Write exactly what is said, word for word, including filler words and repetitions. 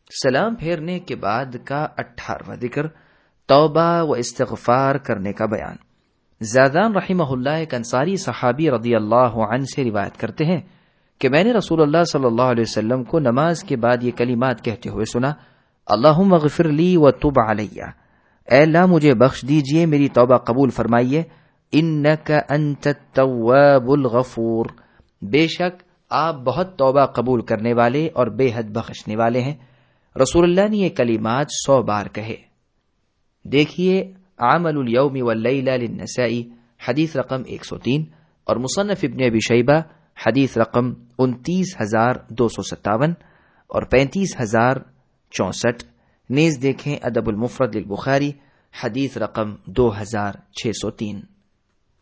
सलाम फेरने के बाद का अठारहवां जिक्र तौबा व इस्तिग़फ़ार करने का बयान। ज़ादान रहिमहुल्लाह एक अंसारी सहाबी रदियल्लाहु अन्हु से रिवायत करते हैं कि मैंने रसूलुल्लाह सल्लल्लाहु अलैहि वसल्लम को नमाज के बाद ये कलिमात कहते हुए सुना, अल्लाहुम्मा ग़फ़िर ली व तुब अलैया, ऐ अल्लाह मुझे बख्श दीजिए, मेरी तौबा कबूल फरमाइए। इन्नका अंतत तव्वाबुल गफूर, बेशक आप बहुत तौबा कबूल करने वाले और बेहद बख्शने वाले हैं। रसूलुल्लाह ने ये कलिमात सौ बार कहे। देखिए आमलुल यौमि वल लैला लिन्नसाई हदीस रकम एक सौ तीन और मुसन्नफ इब्न अबी शैबा हदीस रकम उनतीस हजार दो सौ सत्तावन और पैंतीस हजार चौसठ। नेज देखें अदबुल मुफरद लिल बुखारी हदीस रकम दो हजार छह सौ तीन।